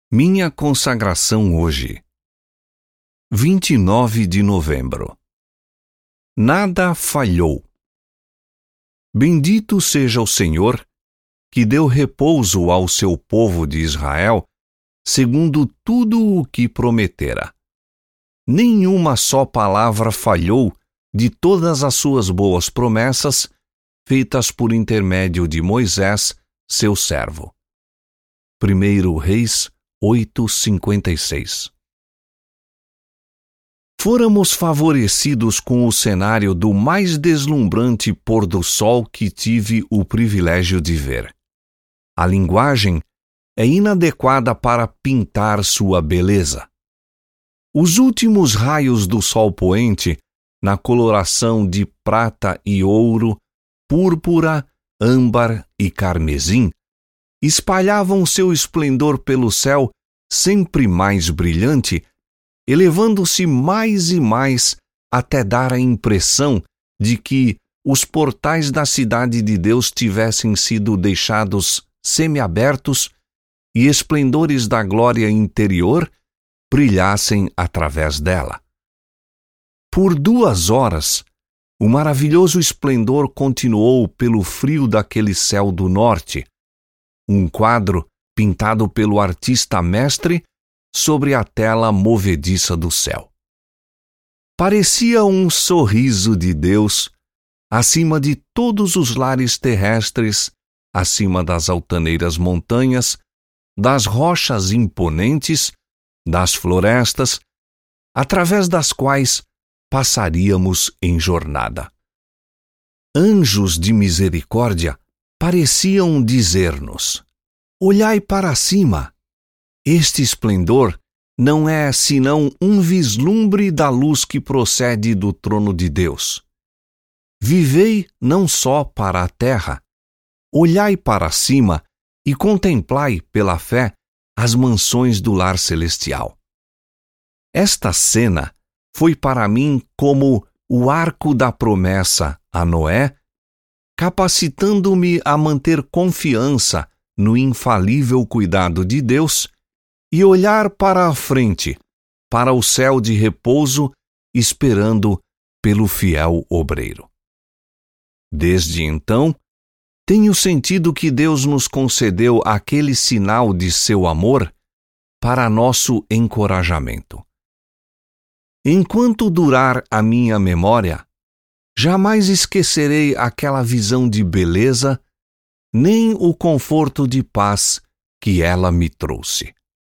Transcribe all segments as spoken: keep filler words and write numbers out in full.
Minha consagração hoje. vinte e nove de novembro. Nada falhou. Bendito seja o Senhor, que deu repouso ao seu povo de Israel, segundo tudo o que prometera. Nenhuma só palavra falhou de todas as suas boas promessas, feitas por intermédio de Moisés, seu servo. primeiro Reis oito, cinquenta e seis. Fôramos favorecidos com o cenário do mais deslumbrante pôr do sol que tive o privilégio de ver. A linguagem é inadequada para pintar sua beleza. Os últimos raios do sol poente, na coloração de prata e ouro, púrpura, âmbar e carmesim, espalhavam seu esplendor pelo céu sempre mais brilhante, elevando-se mais e mais até dar a impressão de que os portais da cidade de Deus tivessem sido deixados semiabertos e esplendores da glória interior brilhassem através dela. Por duas horas, o maravilhoso esplendor continuou pelo frio daquele céu do norte, um quadro pintado pelo artista mestre sobre a tela movediça do céu. Parecia um sorriso de Deus acima de todos os lares terrestres, acima das altaneiras montanhas, das rochas imponentes, das florestas, através das quais passaríamos em jornada. Anjos de misericórdia pareciam dizer-nos: olhai para cima. Este esplendor não é senão um vislumbre da luz que procede do trono de Deus. Vivei não só para a terra, olhai para cima e contemplai pela fé as mansões do lar celestial. Esta cena foi para mim como o arco da promessa a Noé, capacitando-me a manter confiança no infalível cuidado de Deus e olhar para a frente, para o céu de repouso, esperando pelo fiel obreiro. Desde então, tenho sentido que Deus nos concedeu aquele sinal de seu amor para nosso encorajamento. Enquanto durar a minha memória, jamais esquecerei aquela visão de beleza, nem o conforto de paz que ela me trouxe.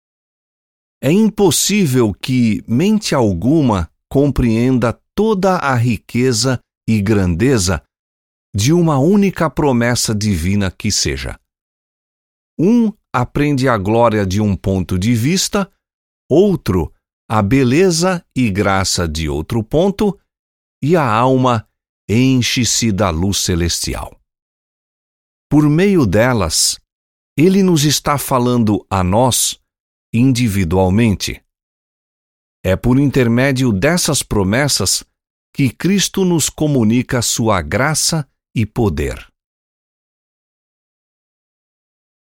É impossível que mente alguma compreenda toda a riqueza e grandeza de uma única promessa divina que seja. Um aprende a glória de um ponto de vista, outro a beleza e graça de outro ponto, e a alma enche-se da luz celestial. Por meio delas, Ele nos está falando a nós individualmente. É por intermédio dessas promessas que Cristo nos comunica sua graça e poder.